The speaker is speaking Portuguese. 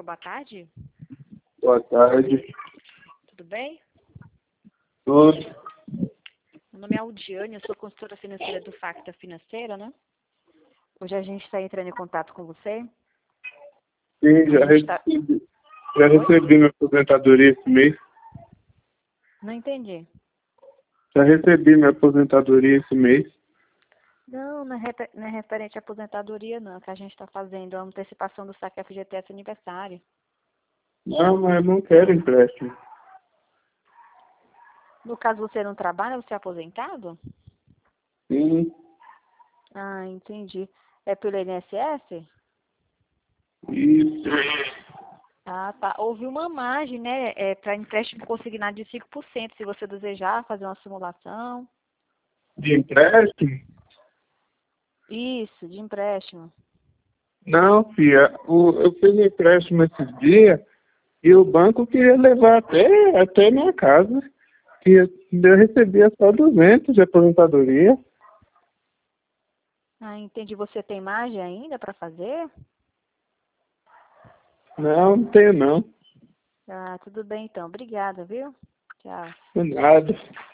favor, boa tarde. Boa tarde. Tudo bem? Tudo. Meu nome é Aldiane, eu sou consultora financeira do Facta Financeira, né? Hoje a gente está entrando em contato com você. Sim, já recebi minha aposentadoria esse mês. Não entendi. Já recebi minha aposentadoria esse mês. Não é referente à aposentadoria, não, que a gente está fazendo a antecipação do saque FGTS aniversário. Não, mas eu não quero empréstimo. No caso, você não trabalha, você é aposentado? Sim, Ah, entendi. É pelo INSS? isso. Ah, tá. Houve uma margem, né, para empréstimo consignado de 5%, se você desejar fazer uma simulação. De empréstimo? Isso, de empréstimo. Não, filha. Eu fiz empréstimo esses dias e o banco queria levar até minha casa. Que eu recebia só 200 de aposentadoria. Ah, entendi. Você tem margem ainda para fazer? Não tenho não. Ah, tudo bem então. Obrigada, viu? Tchau. Nada.